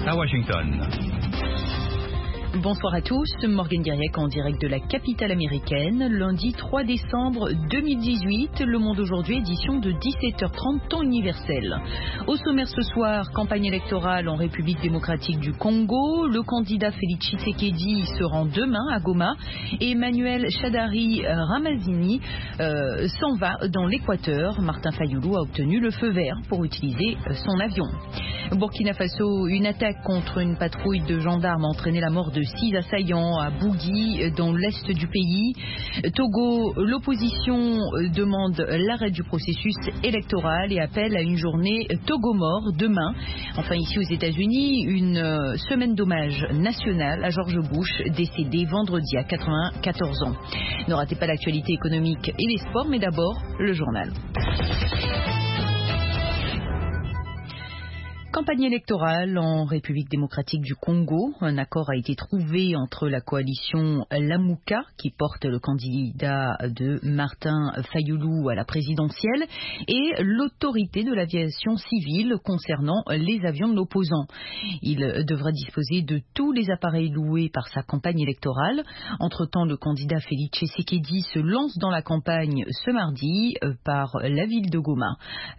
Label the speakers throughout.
Speaker 1: à Washington.
Speaker 2: Bonsoir à tous, Morgane Guiriec en direct de la capitale américaine, lundi 3 décembre 2018, Le Monde aujourd'hui, édition de 17h30, temps universel. Au sommaire ce soir, campagne électorale en République démocratique du Congo, le candidat Félix Tshisekedi se rend demain à Goma et Emmanuel Shadari Ramazani s'en va dans l'Équateur. Martin Fayoulou a obtenu le feu vert pour utiliser son avion. Burkina Faso, une attaque contre une patrouille de gendarmes a entraîné la mort de 6 assaillants à Bougui, dans l'est du pays. Togo, l'opposition demande l'arrêt du processus électoral et appelle à une journée Togo mort demain. Enfin, ici aux États-Unis, une semaine d'hommage national à George Bush, décédé vendredi à 94 ans. Ne ratez pas l'actualité économique et les sports, mais d'abord le journal. Campagne électorale en République démocratique du Congo. Un accord a été trouvé entre la coalition Lamuka, qui porte le candidat de Martin Fayoulou à la présidentielle, et l'autorité de l'aviation civile concernant les avions de l'opposant. Il devra disposer de tous les appareils loués par sa campagne électorale. Entre-temps, le candidat Félix Tshisekedi se lance dans la campagne ce mardi par la ville de Goma.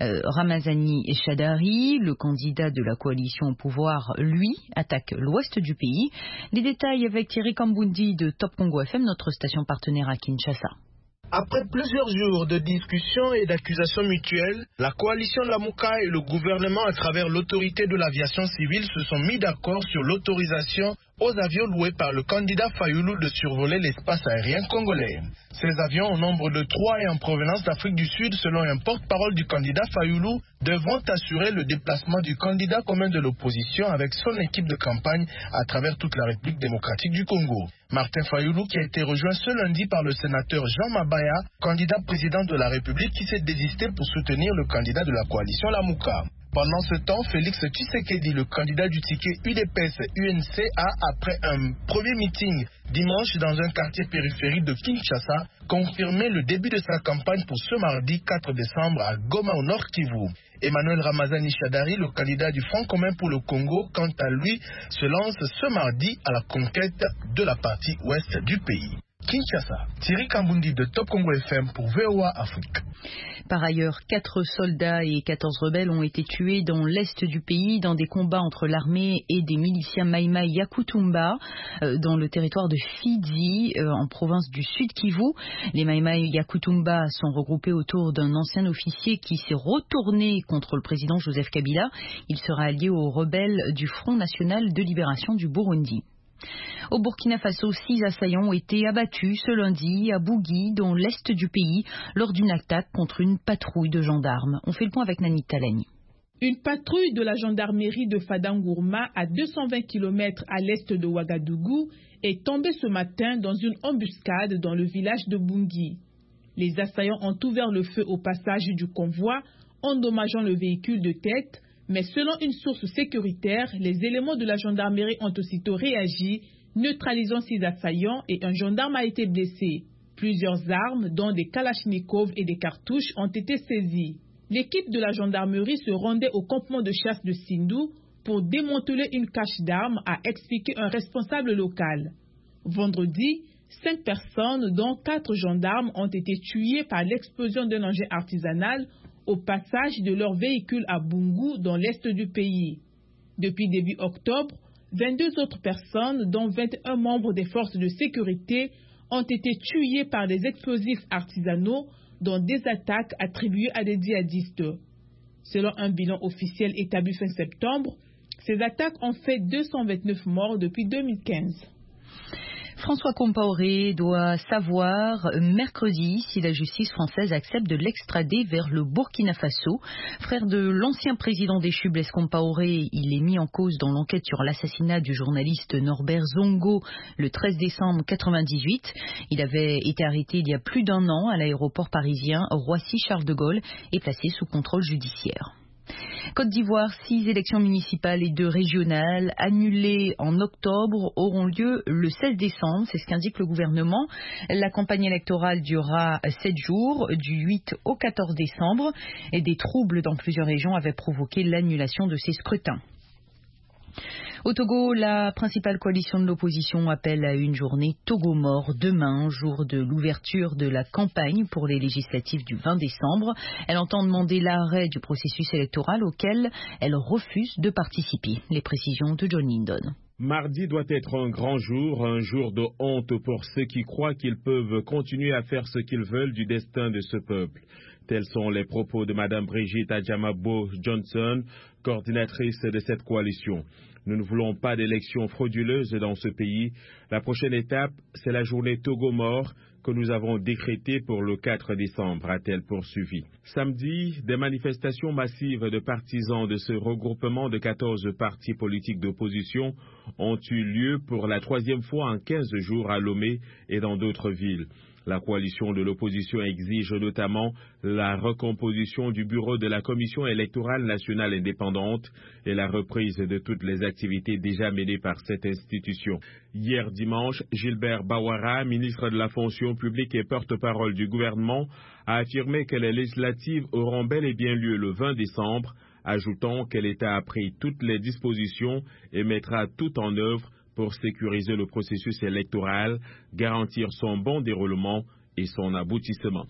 Speaker 2: Ramazani Shadari, le candidat de la coalition au pouvoir, lui, attaque l'ouest du pays. Les détails avec Thierry Kambundi de Top Congo FM, notre station partenaire à Kinshasa.
Speaker 3: Après plusieurs jours de discussions et d'accusations mutuelles, la coalition Lamuka et le gouvernement, à travers l'autorité de l'aviation civile, se sont mis d'accord sur l'autorisation aux avions loués par le candidat Fayoulou de survoler l'espace aérien congolais. Ces avions, au nombre de 3 et en provenance d'Afrique du Sud, selon un porte-parole du candidat Fayoulou, devront assurer le déplacement du candidat commun de l'opposition avec son équipe de campagne à travers toute la République démocratique du Congo. Martin Fayoulou, qui a été rejoint ce lundi par le sénateur Jean Mabaya, candidat président de la République, qui s'est désisté pour soutenir le candidat de la coalition Lamuka. Pendant ce temps, Félix Tshisekedi, le candidat du ticket UDPS-UNC, a, après un premier meeting dimanche dans un quartier périphérique de Kinshasa, confirmé le début de sa campagne pour ce mardi 4 décembre à Goma au Nord Kivu. Emmanuel Ramazani Shadari, le candidat du Front commun pour le Congo, quant à lui, se lance ce mardi à la conquête de la partie ouest du pays. Kinshasa, Thierry Kambundi de Top Congo FM pour VOA Afrique.
Speaker 2: Par ailleurs, 4 soldats et 14 rebelles ont été tués dans l'est du pays dans des combats entre l'armée et des miliciens Maïmaï Yakutumba dans le territoire de Fidji en province du Sud Kivu. Les Maïmaï Yakutumba sont regroupés autour d'un ancien officier qui s'est retourné contre le président Joseph Kabila. Il sera allié aux rebelles du Front national de libération du Burundi. Au Burkina Faso, 6 assaillants ont été abattus ce lundi à Bougui, dans l'est du pays, lors d'une attaque contre une patrouille de gendarmes. On fait le point avec Nani Talani.
Speaker 4: Une patrouille de la gendarmerie de Fadangourma, à 220 km à l'est de Ouagadougou, est tombée ce matin dans une embuscade dans le village de Boungui. Les assaillants ont ouvert le feu au passage du convoi, endommageant le véhicule de tête. Mais selon une source sécuritaire, les éléments de la gendarmerie ont aussitôt réagi, neutralisant 6 assaillants et un gendarme a été blessé. Plusieurs armes, dont des kalachnikovs et des cartouches, ont été saisies. L'équipe de la gendarmerie se rendait au campement de chasse de Sindou pour démanteler une cache d'armes, a expliqué un responsable local. Vendredi, 5 personnes, dont 4 gendarmes, ont été tuées par l'explosion d'un engin artisanal au passage de leur véhicule à Bungu, dans l'est du pays. Depuis début octobre, 22 autres personnes, dont 21 membres des forces de sécurité, ont été tuées par des explosifs artisanaux dans des attaques attribuées à des djihadistes. Selon un bilan officiel établi fin septembre, ces attaques ont fait 229 morts depuis 2015.
Speaker 2: François Compaoré doit savoir mercredi si la justice française accepte de l'extrader vers le Burkina Faso. Frère de l'ancien président déchu Blaise Compaoré, il est mis en cause dans l'enquête sur l'assassinat du journaliste Norbert Zongo le 13 décembre 1998. Il avait été arrêté il y a plus d'1 an à l'aéroport parisien Roissy-Charles de Gaulle et placé sous contrôle judiciaire. Côte d'Ivoire, 6 élections municipales et 2 régionales annulées en octobre auront lieu le 16 décembre, c'est ce qu'indique le gouvernement. La campagne électorale durera 7 jours, du 8 au 14 décembre, et des troubles dans plusieurs régions avaient provoqué l'annulation de ces scrutins. Au Togo, la principale coalition de l'opposition appelle à une journée Togo mort demain, jour de l'ouverture de la campagne pour les législatives du 20 décembre. Elle entend demander l'arrêt du processus électoral auquel elle refuse de participer. Les précisions de John Lindon.
Speaker 1: Mardi doit être un grand jour, un jour de honte pour ceux qui croient qu'ils peuvent continuer à faire ce qu'ils veulent du destin de ce peuple. Tels sont les propos de Mme Brigitte Adjamabo Johnson, coordinatrice de cette coalition. Nous ne voulons pas d'élections frauduleuses dans ce pays. La prochaine étape, c'est la journée Togo mort que nous avons décrétée pour le 4 décembre, a-t-elle poursuivi. Samedi, des manifestations massives de partisans de ce regroupement de 14 partis politiques d'opposition ont eu lieu pour la 3e fois en 15 jours à Lomé et dans d'autres villes. La coalition de l'opposition exige notamment la recomposition du bureau de la Commission électorale nationale indépendante et la reprise de toutes les activités déjà menées par cette institution. Hier dimanche, Gilbert Bawara, ministre de la fonction publique et porte-parole du gouvernement, a affirmé que les législatives auront bel et bien lieu le 20 décembre, ajoutant que l'État a pris toutes les dispositions et mettra tout en œuvre pour sécuriser le processus électoral, garantir son bon déroulement et son aboutissement.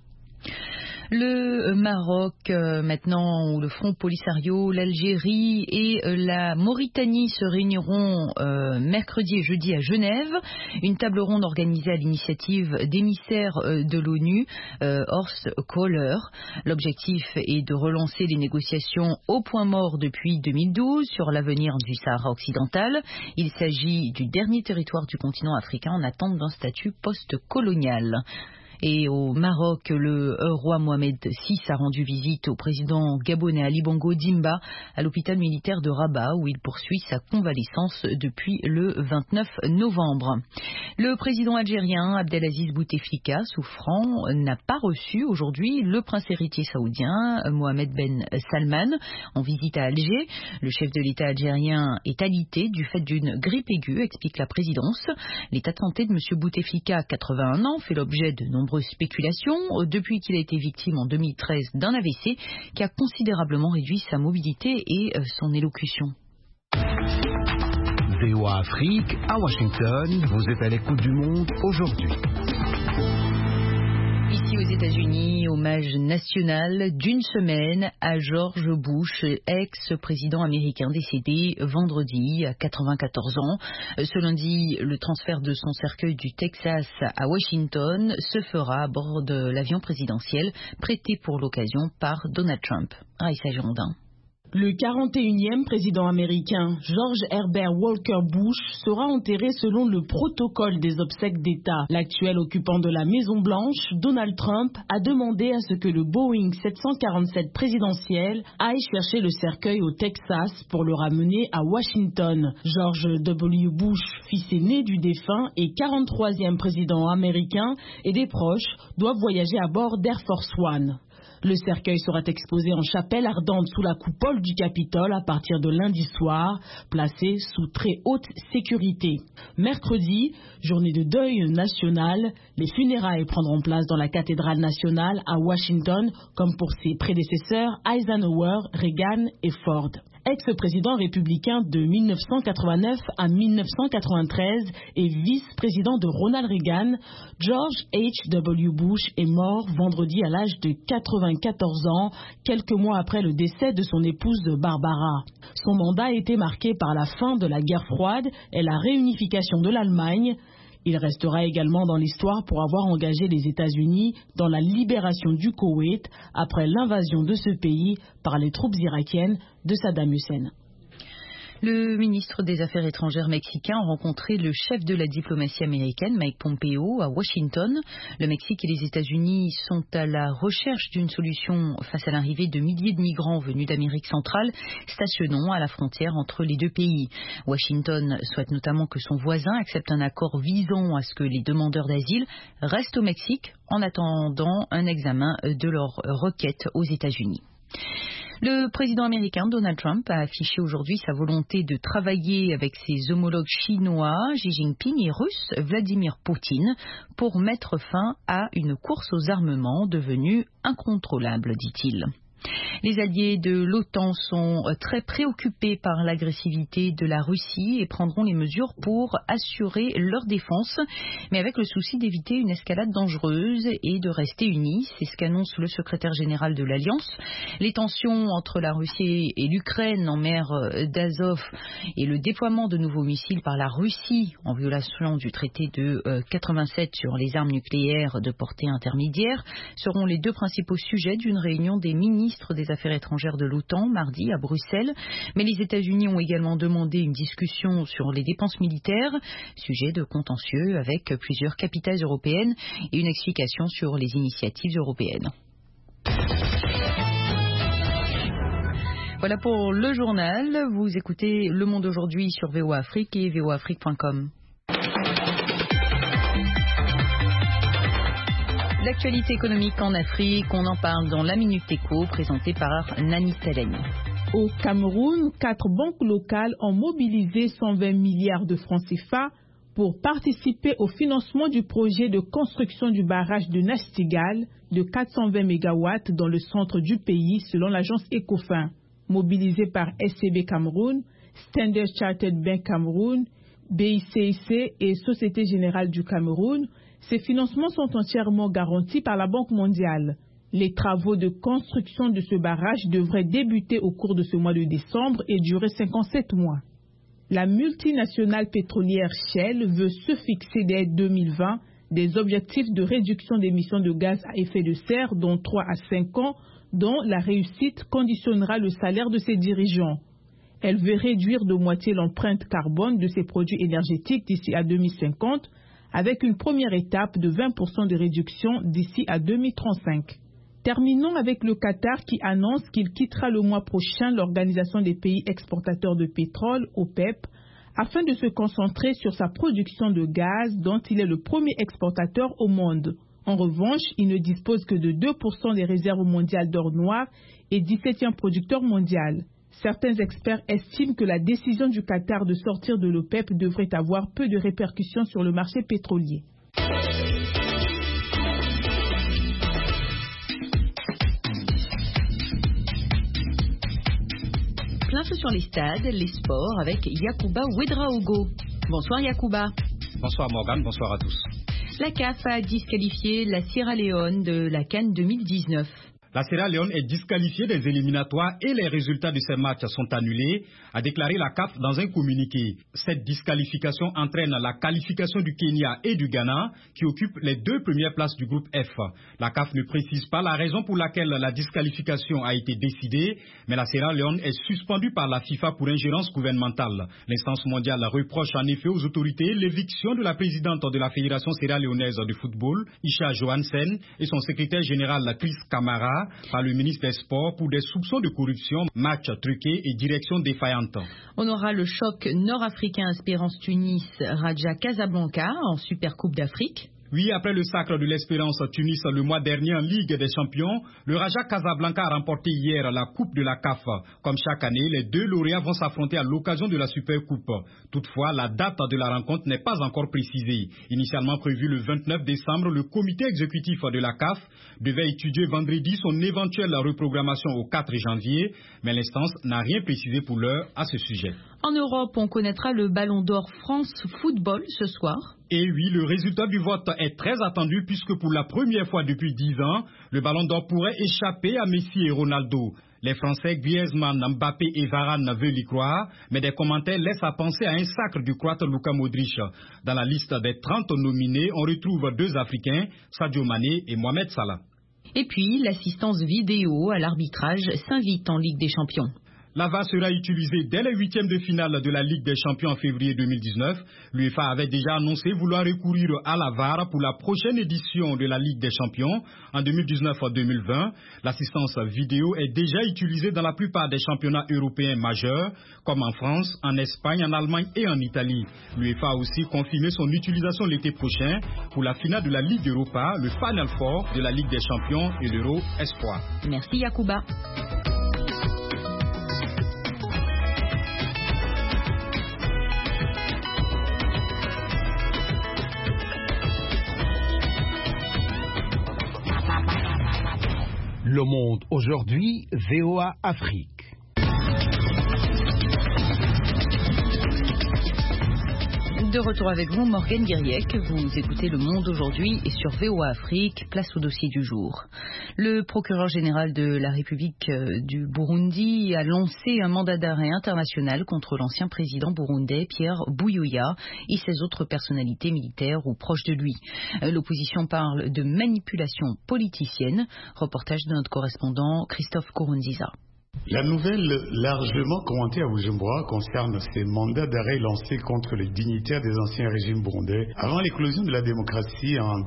Speaker 2: Le Maroc, maintenant, où le Front Polisario, l'Algérie et la Mauritanie se réuniront mercredi et jeudi à Genève. Une table ronde organisée à l'initiative d'émissaires de l'ONU, Horst Kohler. L'objectif est de relancer les négociations au point mort depuis 2012 sur l'avenir du Sahara occidental. Il s'agit du dernier territoire du continent africain en attente d'un statut post-colonial. Et au Maroc, le roi Mohamed VI a rendu visite au président gabonais Ali Bongo Dimba à l'hôpital militaire de Rabat où il poursuit sa convalescence depuis le 29 novembre. Le président algérien Abdelaziz Bouteflika, souffrant, n'a pas reçu aujourd'hui le prince héritier saoudien Mohamed Ben Salman en visite à Alger. Le chef de l'État algérien est alité du fait d'une grippe aiguë, explique la présidence. L'état de santé de M. Bouteflika, 81 ans, fait l'objet de nombreuses spéculations depuis qu'il a été victime en 2013 d'un AVC qui a considérablement réduit sa mobilité et son élocution.
Speaker 5: VOA Afrique, à Washington, vous êtes à l'écoute du monde aujourd'hui.
Speaker 2: Ici aux États-Unis, hommage national d'une semaine à George Bush, ex-président américain décédé vendredi à 94 ans. Ce lundi, le transfert de son cercueil du Texas à Washington se fera à bord de l'avion présidentiel prêté pour l'occasion par Donald Trump. Raïssa Girondin.
Speaker 4: Le 41e président américain, George Herbert Walker Bush, sera enterré selon le protocole des obsèques d'État. L'actuel occupant de la Maison-Blanche, Donald Trump, a demandé à ce que le Boeing 747 présidentiel aille chercher le cercueil au Texas pour le ramener à Washington. George W. Bush, fils aîné du défunt et 43e président américain, et des proches doivent voyager à bord d'Air Force One. Le cercueil sera exposé en chapelle ardente sous la coupole du Capitole à partir de lundi soir, placé sous très haute sécurité. Mercredi, journée de deuil national, les funérailles prendront place dans la cathédrale nationale à Washington, comme pour ses prédécesseurs Eisenhower, Reagan et Ford. Ex-président républicain de 1989 à 1993 et vice-président de Ronald Reagan, George H.W. Bush est mort vendredi à l'âge de 94 ans, quelques mois après le décès de son épouse Barbara. Son mandat a été marqué par la fin de la guerre froide et la réunification de l'Allemagne. Il restera également dans l'histoire pour avoir engagé les États-Unis dans la libération du Koweït après l'invasion de ce pays par les troupes irakiennes de Saddam Hussein.
Speaker 2: Le ministre des Affaires étrangères mexicain a rencontré le chef de la diplomatie américaine, Mike Pompeo, à Washington. Le Mexique et les États-Unis sont à la recherche d'une solution face à l'arrivée de milliers de migrants venus d'Amérique centrale, stationnant à la frontière entre les deux pays. Washington souhaite notamment que son voisin accepte un accord visant à ce que les demandeurs d'asile restent au Mexique en attendant un examen de leur requête aux États-Unis. Le président américain Donald Trump a affiché aujourd'hui sa volonté de travailler avec ses homologues chinois Xi Jinping et russe Vladimir Poutine pour mettre fin à une course aux armements devenue incontrôlable, dit-il. Les alliés de l'OTAN sont très préoccupés par l'agressivité de la Russie et prendront les mesures pour assurer leur défense, mais avec le souci d'éviter une escalade dangereuse et de rester unis. C'est ce qu'annonce le secrétaire général de l'Alliance. Les tensions entre la Russie et l'Ukraine en mer d'Azov et le déploiement de nouveaux missiles par la Russie en violation du traité de 87 sur les armes nucléaires de portée intermédiaire seront les deux principaux sujets d'une réunion des ministres des Affaires étrangères de l'OTAN mardi à Bruxelles. Mais les États-Unis ont également demandé une discussion sur les dépenses militaires, sujet de contentieux avec plusieurs capitales européennes et une explication sur les initiatives européennes. Voilà pour le journal. Vous écoutez Le Monde aujourd'hui sur VOA Afrique et voaafrique.com. L'actualité économique en Afrique, on en parle dans la Minute Éco, présentée par Nani Teleni.
Speaker 4: Au Cameroun, 4 banques locales ont mobilisé 120 milliards de francs CFA pour participer au financement du projet de construction du barrage de Nachtigal de 420 MW dans le centre du pays, selon l'agence Ecofin. Mobilisé par SCB Cameroun, Standard Chartered Bank Cameroun, BICIC et Société Générale du Cameroun, ces financements sont entièrement garantis par la Banque mondiale. Les travaux de construction de ce barrage devraient débuter au cours de ce mois de décembre et durer 57 mois. La multinationale pétrolière Shell veut se fixer dès 2020 des objectifs de réduction d'émissions de gaz à effet de serre dans 3 à 5 ans, dont la réussite conditionnera le salaire de ses dirigeants. Elle veut réduire de moitié l'empreinte carbone de ses produits énergétiques d'ici à 2050, avec une première étape de 20% de réduction d'ici à 2035. Terminons avec le Qatar qui annonce qu'il quittera le mois prochain l'Organisation des pays exportateurs de pétrole, OPEP, afin de se concentrer sur sa production de gaz dont il est le premier exportateur au monde. En revanche, il ne dispose que de 2% des réserves mondiales d'or noir et 17e producteur mondial. Certains experts estiment que la décision du Qatar de sortir de l'OPEP devrait avoir peu de répercussions sur le marché pétrolier.
Speaker 2: Plein feu sur les stades, les sports avec Yacouba Ouedraogo. Bonsoir Yacouba.
Speaker 6: Bonsoir Morgane, bonsoir à tous.
Speaker 2: La CAF a disqualifié la Sierra Leone de la CAN 2019.
Speaker 6: La Sierra Leone est disqualifiée des éliminatoires et les résultats de ces matchs sont annulés, a déclaré la CAF dans un communiqué. Cette disqualification entraîne la qualification du Kenya et du Ghana qui occupent les 2 premières places du groupe F. La CAF ne précise pas la raison pour laquelle la disqualification a été décidée, mais la Sierra Leone est suspendue par la FIFA pour ingérence gouvernementale. L'instance mondiale reproche en effet aux autorités l'éviction de la présidente de la Fédération sierra-léonaise de football, Isha Johansen, et son secrétaire général Chris Kamara, par le ministre des Sports pour des soupçons de corruption, match truqué et direction défaillante.
Speaker 2: On aura le choc nord-africain Espérance Tunis, Raja Casablanca en Supercoupe d'Afrique.
Speaker 6: Oui, après le sacre de l'Espérance Tunis le mois dernier en Ligue des Champions, le Raja Casablanca a remporté hier la Coupe de la CAF. Comme chaque année, les 2 lauréats vont s'affronter à l'occasion de la Supercoupe. Toutefois, la date de la rencontre n'est pas encore précisée. Initialement prévu le 29 décembre, le comité exécutif de la CAF devait étudier vendredi son éventuelle reprogrammation au 4 janvier, mais l'instance n'a rien précisé pour l'heure à ce sujet.
Speaker 2: En Europe, on connaîtra le Ballon d'Or France Football ce soir.
Speaker 6: Et oui, le résultat du vote est très attendu puisque pour la première fois depuis 10 ans, le Ballon d'Or pourrait échapper à Messi et Ronaldo. Les Français Griezmann, Mbappé et Varane veulent y croire, mais des commentaires laissent à penser à un sacre du Croate Luka Modric. Dans la liste des 30 nominés, on retrouve 2 Africains, Sadio Mané et Mohamed Salah.
Speaker 2: Et puis, l'assistance vidéo à l'arbitrage s'invite en Ligue des Champions.
Speaker 6: La VAR sera utilisée dès les 8e de finale de la Ligue des Champions en février 2019. L'UEFA avait déjà annoncé vouloir recourir à la VAR pour la prochaine édition de la Ligue des Champions en 2019-2020. L'assistance vidéo est déjà utilisée dans la plupart des championnats européens majeurs, comme en France, en Espagne, en Allemagne et en Italie. L'UEFA a aussi confirmé son utilisation l'été prochain pour la finale de la Ligue Europa, le Final Four de la Ligue des Champions et l'Euro Espoir.
Speaker 2: Merci Yacouba.
Speaker 5: Le Monde aujourd'hui, VOA Afrique.
Speaker 2: De retour avec vous, Morgane Guiriec. Vous écoutez Le Monde aujourd'hui et sur VOA Afrique, place au dossier du jour. Le procureur général de la République du Burundi a lancé un mandat d'arrêt international contre l'ancien président burundais Pierre Buyoya et ses autres personnalités militaires ou proches de lui. L'opposition parle de manipulation politicienne. Reportage de notre correspondant Christophe Kurunziza.
Speaker 7: La nouvelle largement commentée à Bujumbura concerne ces mandats d'arrêt lancés contre les dignitaires des anciens régimes burundais avant l'éclosion de la démocratie en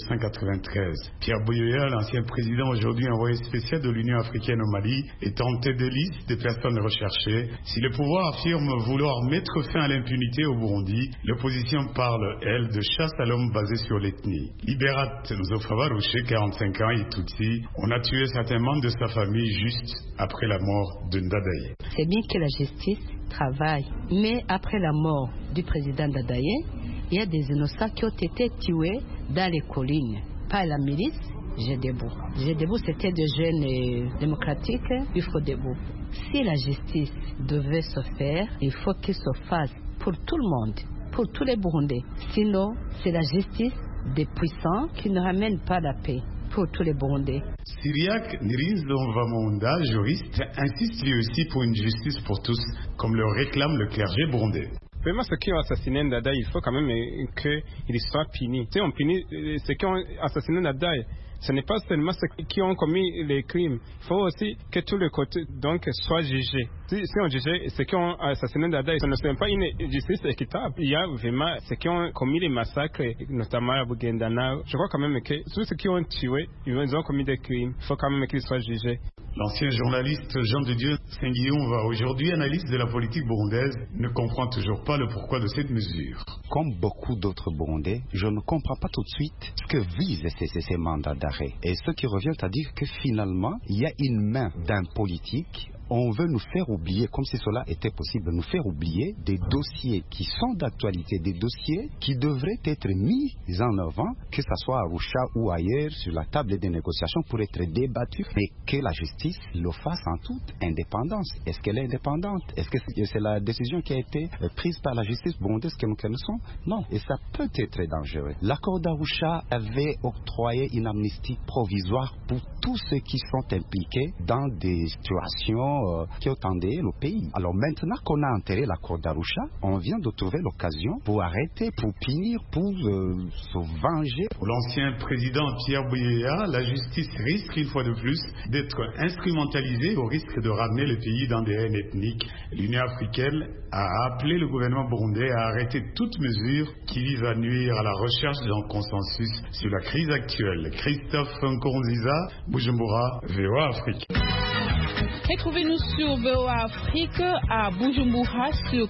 Speaker 7: 1993. Pierre Buyoya, l'ancien président aujourd'hui envoyé spécial de l'Union africaine au Mali, est en tête de liste des personnes recherchées. Si le pouvoir affirme vouloir mettre fin à l'impunité au Burundi, l'opposition parle, elle, de chasse à l'homme basée sur l'ethnie. Liberat Nzofavarushe, 45 ans, et Tutsi, on a tué certains membres de sa famille juste après la mort de Ndadaye.
Speaker 8: C'est bien que la justice travaille, mais après la mort du président Ndadaye, il y a des innocents qui ont été tués dans les collines par la milice Gédébo. Gédébo, c'était des jeunes démocratiques, il faut debout. Si la justice devait se faire, il faut qu'il se fasse pour tout le monde, pour tous les Burundais. Sinon, c'est la justice des puissants qui ne ramène pas la paix pour tous les Burundais.
Speaker 7: Syriac Nirinzonvamonda, juriste, insiste lui aussi pour une justice pour tous, comme le réclame le clergé burundais.
Speaker 9: Vraiment, ceux qui ont assassiné Ndadaye, il faut quand même qu'ils soient punis. Si on punit ceux qui ont assassiné Ndadaye, ce n'est pas seulement ceux qui ont commis les crimes. Il faut aussi que tous les côtés soient jugés. Si on jugeait ceux qui ont assassiné Ndadaye, ce ne serait pas une justice équitable. Il y a vraiment ceux qui ont commis les massacres, notamment à Bugendana. Je crois quand même que tous ceux qui ont tué, ils ont commis des crimes. Il faut quand même qu'ils soient jugés.
Speaker 7: L'ancien journaliste Jean de Dieu Saint-Guillaume, aujourd'hui analyste de la politique burundaise, ne comprend toujours pas le pourquoi de cette mesure.
Speaker 10: Comme beaucoup d'autres Burundais, je ne comprends pas tout de suite ce que visent ces mandats d'arrêt. Et ce qui revient à dire que finalement, il y a une main d'un politique. On veut nous faire oublier, comme si cela était possible, nous faire oublier des dossiers qui sont d'actualité, des dossiers qui devraient être mis en avant, que ce soit à Arusha ou ailleurs, sur la table des négociations pour être débattus, mais que la justice le fasse en toute indépendance. Est-ce qu'elle est indépendante? Est-ce que c'est la décision qui a été prise par la justice burundaise que nous connaissons? Non, et ça peut être dangereux. L'accord d'Arusha avait octroyé une amnistie provisoire pour tous ceux qui sont impliqués dans des situations qui ont endeuillé le pays. Alors maintenant qu'on a enterré l'accord d'Arusha, on vient de trouver l'occasion pour arrêter, pour punir, pour se venger.
Speaker 7: Pour l'ancien président Pierre Buyoya, la justice risque une fois de plus d'être instrumentalisée au risque de ramener le pays dans des haines ethniques. L'Union africaine a appelé le gouvernement burundais à arrêter toute mesure qui vise à nuire à la recherche d'un consensus sur la crise actuelle. Christophe Nkurunziza, Bujumbura, VOA Afrique.
Speaker 4: Retrouvez-nous sur VOA Afrique à Bujumbura sur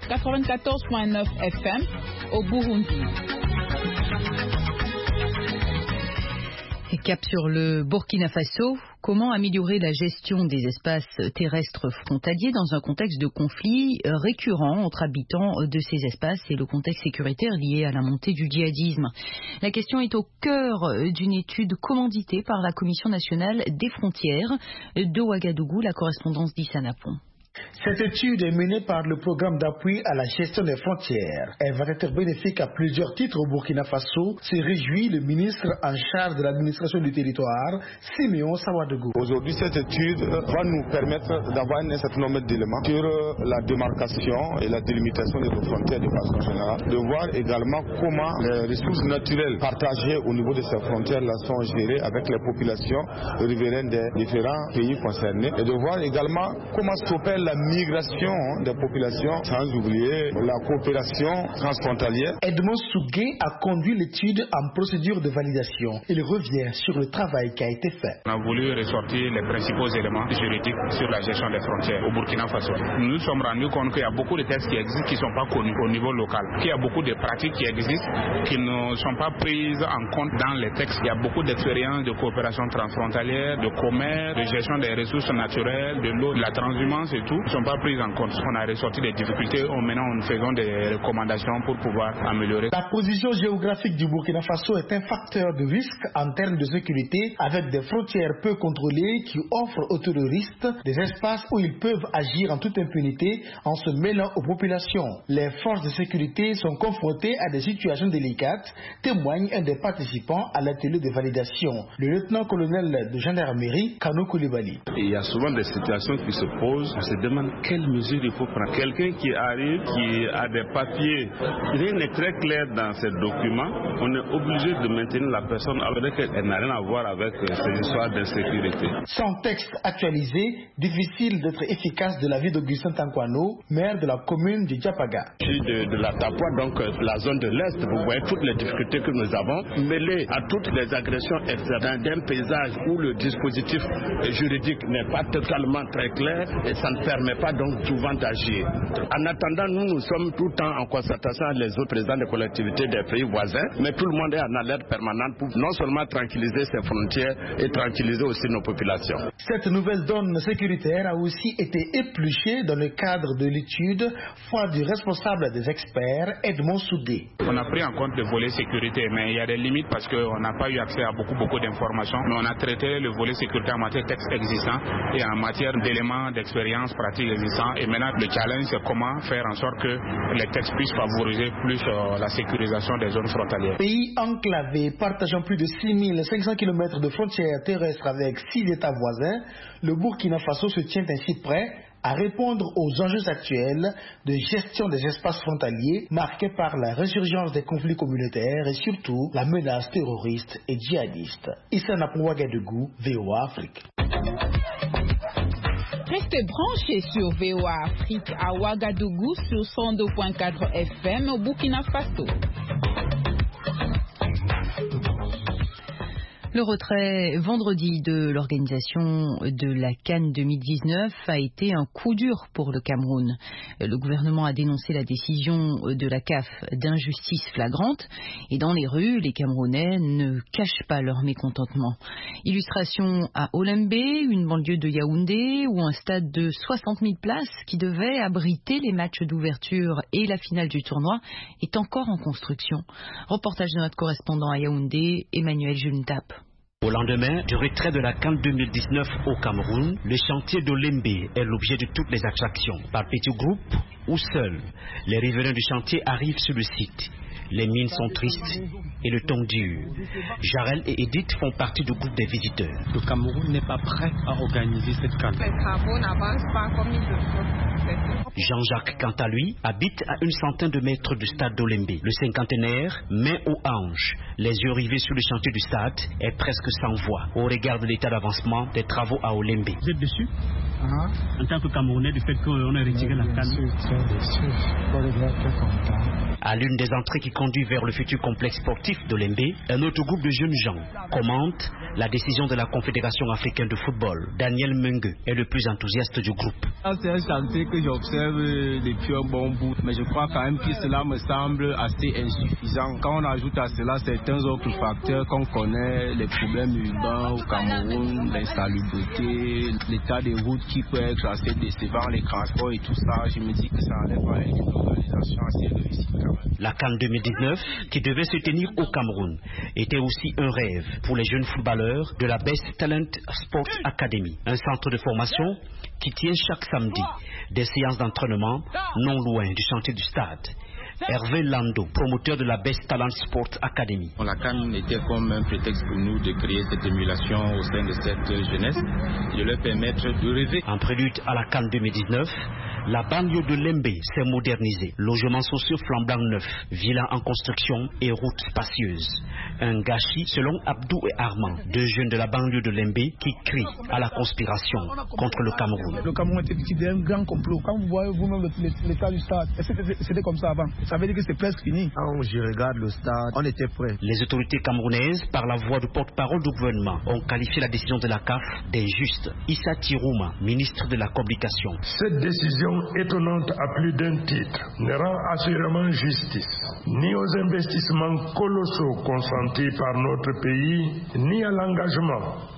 Speaker 4: 94.9 FM au Burundi.
Speaker 2: Et cap sur le Burkina Faso, comment améliorer la gestion des espaces terrestres frontaliers dans un contexte de conflit récurrent entre habitants de ces espaces et le contexte sécuritaire lié à la montée du djihadisme? La question est au cœur d'une étude commanditée par la Commission nationale des frontières de Ouagadougou, la correspondance d'Issa Napon.
Speaker 3: Cette étude est menée par le programme d'appui à la gestion des frontières. Elle va être bénéfique à plusieurs titres au Burkina Faso, se réjouit le ministre en charge de l'administration du territoire, Siméon Sawadougou.
Speaker 11: Aujourd'hui, cette étude va nous permettre d'avoir un certain nombre d'éléments sur la démarcation et la délimitation de nos frontières de façon générale, de voir également comment les ressources naturelles partagées au niveau de ces frontières-là sont gérées avec les populations riveraines des différents pays concernés, et de voir également comment s'opère la migration des populations, sans oublier la coopération transfrontalière.
Speaker 3: Edmond Sougué a conduit l'étude en procédure de validation. Il revient sur le travail qui a été fait.
Speaker 12: On a voulu ressortir les principaux éléments juridiques sur la gestion des frontières au Burkina Faso. Nous nous sommes rendus compte qu'il y a beaucoup de textes qui existent qui ne sont pas connus au niveau local, qu'il y a beaucoup de pratiques qui existent qui ne sont pas prises en compte dans les textes. Il y a beaucoup d'expériences de coopération transfrontalière, de commerce, de gestion des ressources naturelles, de l'eau, de la transhumance et tout, tout ne sont pas prises en compte. On a ressorti des difficultés, maintenant nous faisons des recommandations pour pouvoir améliorer.
Speaker 3: La position géographique du Burkina Faso est un facteur de risque en termes de sécurité, avec des frontières peu contrôlées qui offrent aux terroristes des espaces où ils peuvent agir en toute impunité en se mêlant aux populations. Les forces de sécurité sont confrontées à des situations délicates, témoigne un des participants à l'atelier de validation, le lieutenant-colonel de gendarmerie, Kano Koulibaly.
Speaker 13: Il y a souvent des situations qui se posent, on se demande quelles mesures il faut prendre. Quelqu'un qui arrive, qui a des papiers, rien n'est très clair dans ces documents, on est obligé de maintenir la personne alors qu'elle n'a rien à voir avec ces histoires d'insécurité.
Speaker 3: Sans texte actualisé, difficile d'être efficace de la vie d'Augustin Tankwano, maire de la commune de Diapaga.
Speaker 14: Je suis de la Tapua, donc la zone de l'Est, vous voyez toutes les difficultés que nous avons, mêlées à toutes les agressions externes d'un paysage où le dispositif juridique n'est pas totalement très clair et ça ne permet pas donc souvent d'agir. En attendant, nous sommes tout le temps en concertation avec les autres présidents des collectivités des pays voisins, mais tout le monde est en alerte permanente pour non seulement tranquilliser ses frontières et tranquilliser aussi nos populations.
Speaker 3: Cette nouvelle donne sécuritaire a aussi été épluchée dans le cadre de l'étude foi du responsable des experts, Edmond Soudé.
Speaker 12: On a pris en compte le volet sécurité, mais il y a des limites parce qu'on n'a pas eu accès à beaucoup d'informations, mais on a traité le volet sécurité en matière de textes existants et en matière d'éléments d'expérience pratique existants, et maintenant le challenge c'est comment faire en sorte que les textes puissent favoriser plus la sécurisation des zones frontalières.
Speaker 3: Pays enclavé, partageant plus de 6500 km de frontières terrestres avec 6 États voisins, le Burkina Faso se tient ainsi prêt à répondre aux enjeux actuels de gestion des espaces frontaliers marqués par la résurgence des conflits communautaires et surtout la menace terroriste et djihadiste. Issa Napouagadougou, VOA Afrique.
Speaker 4: Restez branchés sur VOA Afrique à Ouagadougou sur 102.4 FM au Burkina Faso.
Speaker 2: Le retrait vendredi de l'organisation de la CAN 2019 a été un coup dur pour le Cameroun. Le gouvernement a dénoncé la décision de la CAF d'injustice flagrante et dans les rues, les Camerounais ne cachent pas leur mécontentement. Illustration à Olembe, une banlieue de Yaoundé, où un stade de 60 000 places qui devait abriter les matchs d'ouverture et la finale du tournoi est encore en construction. Reportage de notre correspondant à Yaoundé, Emmanuel Juntap.
Speaker 15: Au lendemain du retrait de la CAN 2019 au Cameroun, le chantier d'Olembe est l'objet de toutes les attractions. Par petits groupes ou seuls, les riverains du chantier arrivent sur le site. Les mines sont tristes et le ton dur. Jarel et Edith font partie du groupe des visiteurs.
Speaker 16: Le Cameroun n'est pas prêt à organiser cette CAN.
Speaker 17: Les travaux n'avancent pas comme il le faut.
Speaker 15: Jean-Jacques, quant à lui, habite à une centaine de mètres du stade d'Olembe. Le cinquantenaire, main aux hanches, les yeux rivés sur le chantier du stade, est presque sans voix au regard de l'état d'avancement des travaux à Olembe.
Speaker 16: Vous êtes déçu en tant que Camerounais du fait qu'on a retiré la CAN?
Speaker 18: Très déçu. Très content.
Speaker 15: À l'une des entrées qui conduit vers le futur complexe sportif d'Olembe, un autre groupe de jeunes gens commente la décision de la Confédération africaine de football. Daniel Mengue est le plus enthousiaste du groupe.
Speaker 19: C'est un chantier que j'observe depuis un bon bout, mais je crois quand même que cela me semble assez insuffisant. Quand on ajoute à cela certains autres facteurs qu'on connaît, les problèmes urbains au Cameroun, l'insalubrité, l'état des routes qui peut être assez décevant, les transports et tout ça, je me dis que ça n'allait pas être une organisation assez réussie quand même.
Speaker 15: La CAN 2019, qui devait se tenir au Cameroun, était aussi un rêve pour les jeunes footballeurs de la Best Talent Sport Academy, un centre de formation qui tient chaque samedi des séances d'entraînement non loin du chantier du stade. Hervé Lando, promoteur de la Best Talent Sport Academy.
Speaker 20: La CAN était comme un prétexte pour nous de créer cette émulation au sein de cette jeunesse, de leur permettre de rêver.
Speaker 15: En prélude à la CAN 2019, la banlieue de Lembe s'est modernisée. Logements sociaux flambant neufs, villas en construction et routes spacieuses. Un gâchis selon Abdou et Armand, deux jeunes de la banlieue de Lembe qui crient à la conspiration contre le Cameroun.
Speaker 21: Le Cameroun était victime d'un grand complot. Quand vous voyez vous-même l'état du stade, c'était comme ça avant. Ça veut dire que c'est presque fini.
Speaker 22: Quand je regarde le stade, on était prêts.
Speaker 15: Les autorités camerounaises, par la voix du porte-parole du gouvernement, ont qualifié la décision de la CAF d'injuste. Issa Tirouma, ministre de la Communication.
Speaker 23: Cette décision étonnante à plus d'un titre ne rend assurément justice ni aux investissements colossaux consentis par notre pays, ni à l'engagement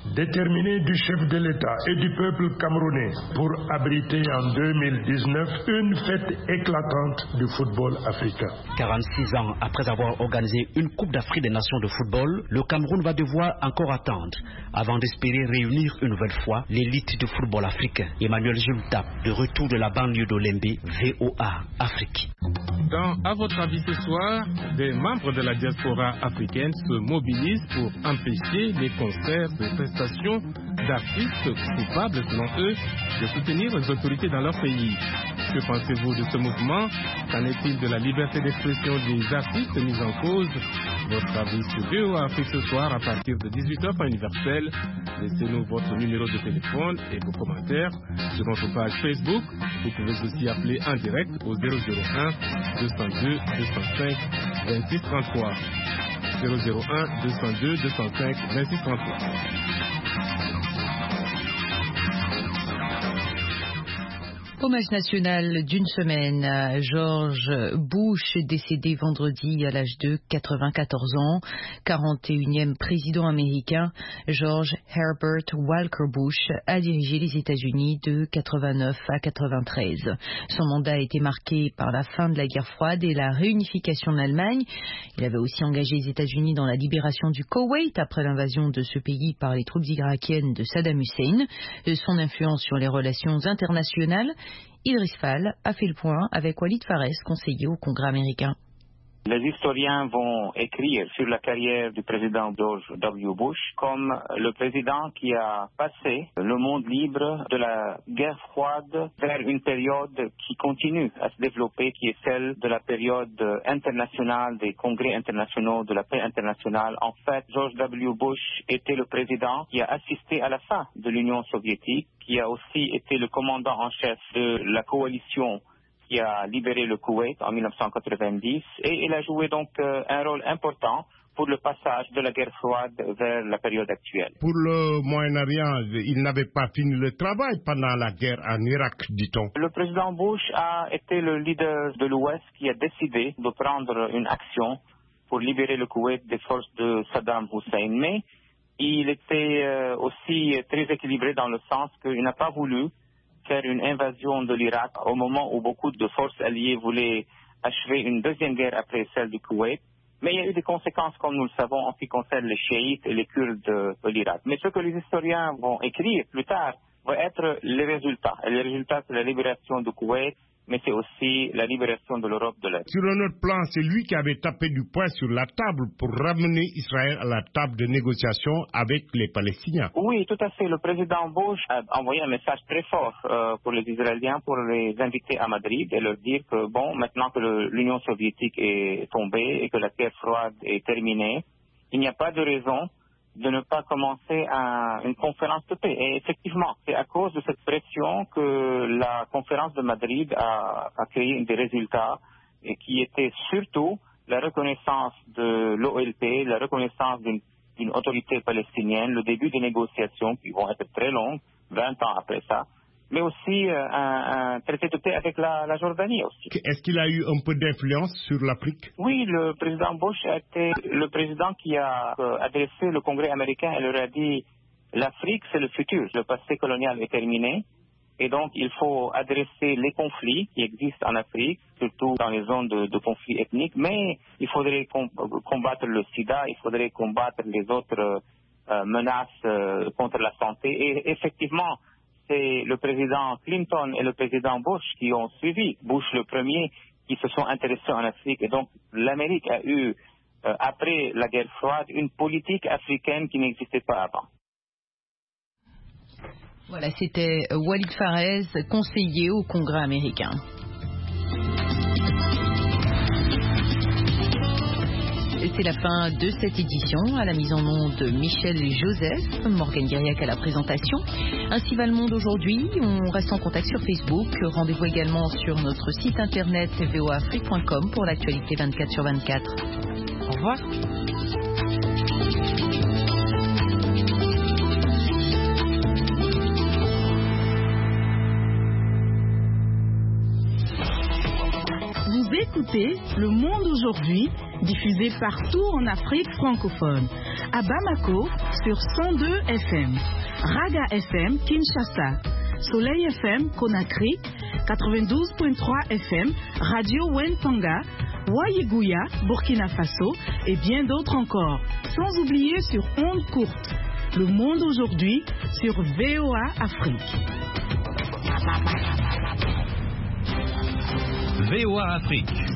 Speaker 23: déterminée du chef de l'État et du peuple camerounais pour abriter en 2019 une fête éclatante du football africain.
Speaker 15: 46 ans après avoir organisé une Coupe d'Afrique des Nations de football, le Cameroun va devoir encore attendre avant d'espérer réunir une nouvelle fois l'élite du football africain. Emmanuel Jultap, de retour de la banlieue d'Olembe, VOA Afrique.
Speaker 1: À votre avis ce soir, des membres de la diaspora africaine se mobilisent pour empêcher les concerts et prestations d'artistes coupables, selon eux, de soutenir les autorités dans leur pays. Que pensez-vous de ce mouvement? Qu'en est-il de la liberté d'expression des artistes mis en cause? Votre avis sur VOA Afrique ce soir à partir de 18h par universel. Laissez-nous votre numéro de téléphone et vos commentaires sur notre page Facebook. Vous pouvez aussi appeler en direct au 001 202 205 26 33. 001 202 205 26 33.
Speaker 2: Hommage national d'une semaine à George Bush, décédé vendredi à l'âge de 94 ans. 41e président américain, George Herbert Walker Bush a dirigé les États-Unis de 89 à 93. Son mandat a été marqué par la fin de la guerre froide et la réunification de l'Allemagne. Il avait aussi engagé les États-Unis dans la libération du Koweït après l'invasion de ce pays par les troupes irakiennes de Saddam Hussein. Son influence sur les relations internationales, Idriss Fall a fait le point avec Walid Fares, conseiller au Congrès américain.
Speaker 5: Les historiens vont écrire sur la carrière du président George W. Bush comme le président qui a passé le monde libre de la guerre froide vers une période qui continue à se développer, qui est celle de la période internationale, des congrès internationaux, de la paix internationale. En fait, George W. Bush était le président qui a assisté à la fin de l'Union soviétique, qui a aussi été le commandant en chef de la coalition qui a libéré le Koweït en 1990 et il a joué donc un rôle important pour le passage de la guerre froide vers la période actuelle.
Speaker 23: Pour le Moyen-Orient, il n'avait pas fini le travail pendant la guerre en Irak, dit-on.
Speaker 5: Le président Bush a été le leader de l'Ouest qui a décidé de prendre une action pour libérer le Koweït des forces de Saddam Hussein, mais il était aussi très équilibré dans le sens qu'il n'a pas voulu faire une invasion de l'Irak au moment où beaucoup de forces alliées voulaient achever une deuxième guerre après celle du Koweït. Mais il y a eu des conséquences, comme nous le savons, en ce qui concerne les chiites et les Kurdes de l'Irak. Mais ce que les historiens vont écrire plus tard va être les résultats. Et les résultats, c'est la libération du Koweït, mais c'est aussi la libération de l'Europe de l'Est.
Speaker 23: Sur un autre plan, c'est lui qui avait tapé du poing sur la table pour ramener Israël à la table de négociation avec les Palestiniens.
Speaker 5: Oui, tout à fait. Le président Bush a envoyé un message très fort pour les Israéliens, pour les inviter à Madrid et leur dire que, bon, maintenant que l'Union soviétique est tombée et que la guerre froide est terminée, il n'y a pas de raison de ne pas commencer une conférence de paix. Et effectivement, c'est à cause de cette pression que la conférence de Madrid a créé des résultats et qui étaient surtout la reconnaissance de l'OLP, la reconnaissance d'une autorité palestinienne, le début des négociations qui vont être très longues, 20 ans après ça, mais aussi un traité de paix avec la Jordanie aussi.
Speaker 23: Est-ce qu'il a eu un peu d'influence sur l'Afrique?
Speaker 5: Oui, le président Bush a été le président qui a adressé le Congrès américain et leur a dit l'Afrique c'est le futur, le passé colonial est terminé et donc il faut adresser les conflits qui existent en Afrique, surtout dans les zones de conflits ethniques, mais il faudrait combattre le sida, il faudrait combattre les autres menaces contre la santé et effectivement c'est le président Clinton et le président Bush qui ont suivi Bush le premier, qui se sont intéressés en Afrique. Et donc, l'Amérique a eu, après la guerre froide, une politique africaine qui n'existait pas avant.
Speaker 2: Voilà, c'était Walid Fares, conseiller au Congrès américain. C'est la fin de cette édition. À la mise en onde de Michel Joseph, Morgane Guiriac à la présentation. Ainsi va le monde aujourd'hui. On reste en contact sur Facebook. Rendez-vous également sur notre site internet voafrique.com pour l'actualité 24/24. Au revoir.
Speaker 4: Vous écoutez Le Monde aujourd'hui, diffusé partout en Afrique francophone.
Speaker 6: à Bamako sur 102 FM, Raga FM Kinshasa, Soleil FM Conakry, 92.3 FM, Radio Wentanga, Wayiguya, Burkina Faso et bien d'autres encore. Sans oublier sur ondes courtes. Le monde aujourd'hui sur VOA Afrique.
Speaker 8: VOA Afrique.